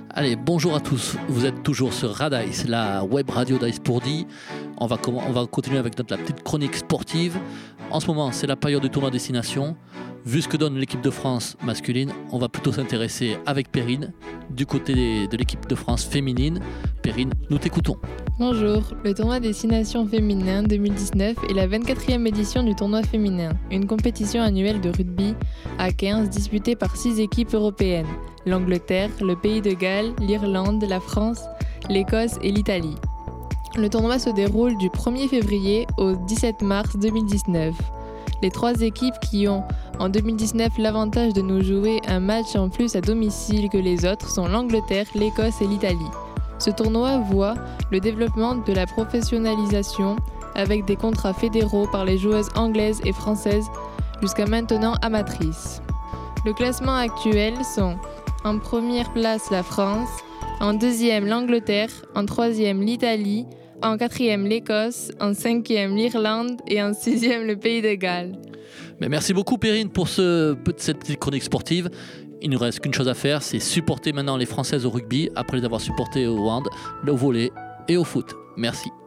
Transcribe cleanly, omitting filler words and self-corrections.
Allez, bonjour à tous, vous êtes toujours sur Radice, la web radio d'Ice Pourdi. On va continuer avec la petite chronique sportive. En ce moment, c'est la période du tournoi destination. Vu ce que donne l'équipe de France masculine, on va plutôt s'intéresser avec Perrine du côté de l'équipe de France féminine. Perrine, nous t'écoutons. Bonjour, le tournoi Destination féminin 2019 est la 24e édition du tournoi féminin, une compétition annuelle de rugby à 15 disputée par 6 équipes européennes, l'Angleterre, le Pays de Galles, l'Irlande, la France, l'Écosse et l'Italie. Le tournoi se déroule du 1er février au 17 mars 2019. Les 3 équipes qui ont en 2019 l'avantage de nous jouer un match en plus à domicile que les autres sont l'Angleterre, l'Écosse et l'Italie. Ce tournoi voit le développement de la professionnalisation avec des contrats fédéraux par les joueuses anglaises et françaises jusqu'à maintenant amatrices. Le classement actuel sont en première place la France, en deuxième l'Angleterre, en troisième l'Italie, en quatrième l'Écosse, en cinquième l'Irlande et en sixième le Pays de Galles. Mais merci beaucoup Perrine pour cette petite chronique sportive. Il ne nous reste qu'une chose à faire, c'est supporter maintenant les Françaises au rugby après les avoir supportées au hand, au volley et au foot. Merci.